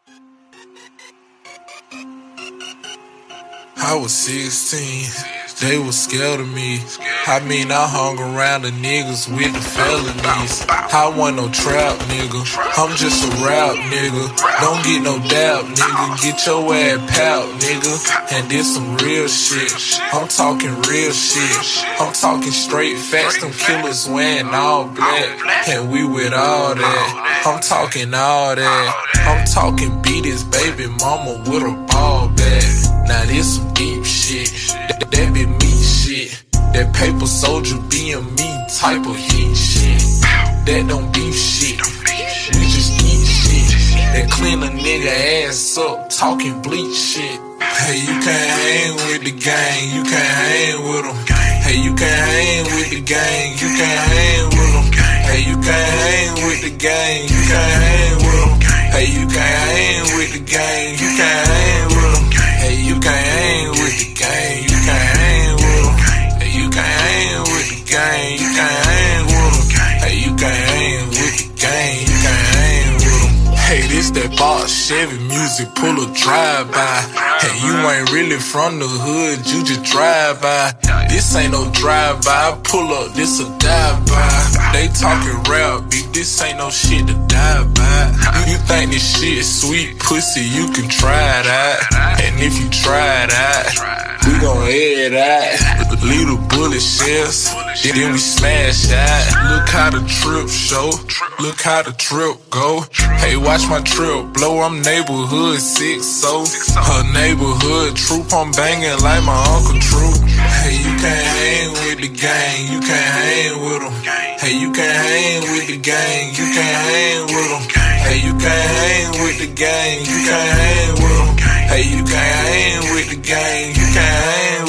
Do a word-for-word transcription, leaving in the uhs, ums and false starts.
I was sixteen, they was scared of me. I mean, I hung around the niggas with the felonies. I wasn't no trap nigga, I'm just a rap nigga. Don't get no doubt, nigga, get your ass out, nigga. And this some real shit, I'm talking real shit. I'm talking straight facts, them killers wearing all black. And we with all that, I'm talking all that. I'm talking beat his baby mama with a ball bag. Now this some deep shit, that, that be me shit. That paper soldier being me type of heat shit. That don't beef shit, we just eat shit. That clean a nigga ass up, talking bleach shit. Hey, you can't hang with the gang, you can't hang with them. Hey, you can't hang with the gang, you can't hang with them. Hey, you can't hang with the gang, you can't hang with them. Hey, you can't hang with the gang, you can't hang with them. Hey, you can't hang with the gang, you can't hang with them. Hey, you can't hang with the gang, you can't hang with them. Hey, you can't hang with the gang, you can't hang with them. Hey, this that box Chevy music, pull a drive-by. Hey, you ain't really from the hood, you just drive by. This ain't no drive-by, pull up, this a dive-by. They talking rap, big, this ain't no shit to die by. You think this shit sweet pussy, you can try that. And if you try that, we gon' head out. Little bullet shells, then we smash that. Look how the trip show, look how the trip go. Hey, watch my trip blow, I'm neighborhood six, so her neighborhood troop, I'm banging like my Uncle Troop. Hey, you can't hang with the gang, you can't hang with them. Hey, you can't hang with the gang, you can't hang with them. Hey, you can't hang with the gang, you can't hang with them. Hey, you can't hang with the gang, you can't hang